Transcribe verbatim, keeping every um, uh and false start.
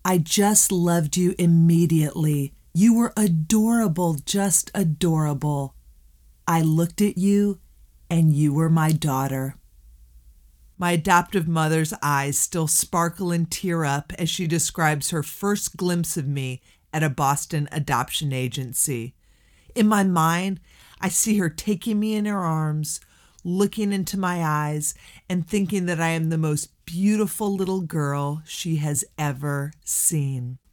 I just loved you immediately. You were adorable, just adorable. I looked at you, and you were my daughter." My adoptive mother's eyes still sparkle and tear up as she describes her first glimpse of me at a Boston adoption agency. In my mind, I see her taking me in her arms, looking into my eyes, and thinking that I am the most beautiful little girl she has ever seen.